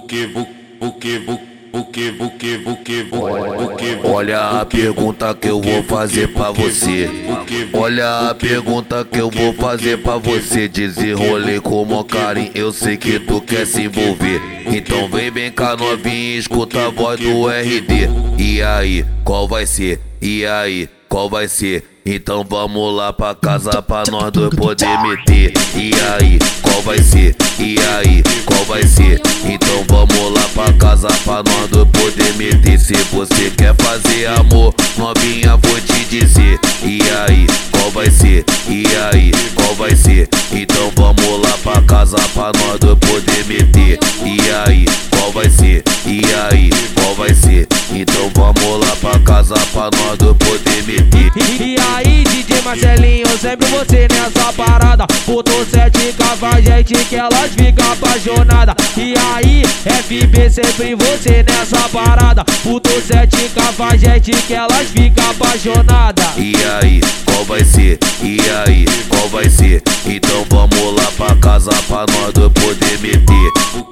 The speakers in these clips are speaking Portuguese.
Olha a pergunta que eu vou fazer pra você. Olha a pergunta que eu vou fazer pra você. Desenrolei com o carinho, eu sei que tu quer se envolver. Então vem bem cá novinha e escuta a voz do RD. E aí, qual vai ser? E aí, qual vai ser? Então vamos lá pra casa pra nós dois poder meter. E aí, qual vai ser? E aí, qual vai ser? Então vamos lá pra casa pra nós dois poder meter. Se você quer fazer amor, novinha, vou te dizer. E aí, qual vai ser? E aí, qual vai ser? Então vamos lá pra casa pra nós dois poder meter. E aí, qual vai ser? E aí, qual vai ser? Então vamos lá pra casa pra nós dois poder meter. E aí, DJ Marcelinho, sempre você nessa parada. Botou 7K pra gente que elas ficam apaixonadas. E aí, FB, sempre você nessa parada. Botou 7K pra gente que elas ficam apaixonadas. E aí, qual vai ser? E aí, qual vai ser? Então vamos lá pra casa pra nós dois poder meter.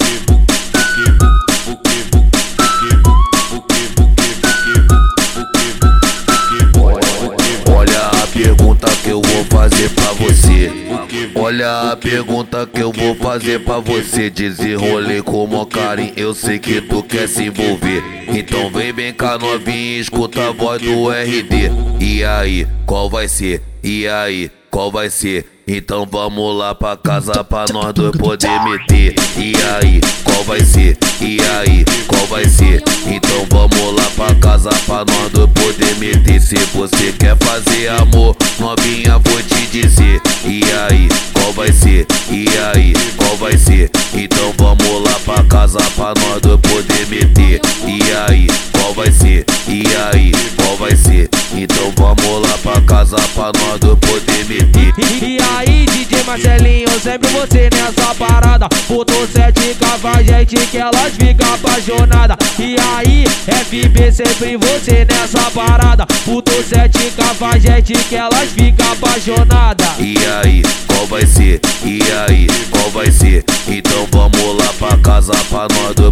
Pergunta que eu vou fazer pra você. Olha a pergunta que eu vou fazer pra você. Desenrolei com o carinho, eu sei que tu quer se envolver. Então vem bem cá novinha e escuta a voz do RD. E aí, qual vai ser? E aí, qual vai ser? Então vamos lá pra casa pra nós dois poder meter. E aí, qual vai ser? E aí, qual vai ser? Então vamos lá pra casa pra nós dois poder meter. Se você quer fazer amor, novinha, vou te dizer. E aí, qual vai ser? E aí, qual vai ser? Então vamos lá pra casa pra nós dois poder meter. E aí, qual vai ser? E aí, qual vai ser? Então vamos lá pra casa pra nós dois poder meter. E aí, DJ Marcelinho, sempre você nessa parada. Botou 7K pra gente que elas ficam apaixonadas. E aí, FB, sempre você nessa parada. Botou 7K pra gente que elas ficam apaixonadas. E aí, qual vai ser? E aí, qual vai ser? Então vamos lá pra casa pra nós dois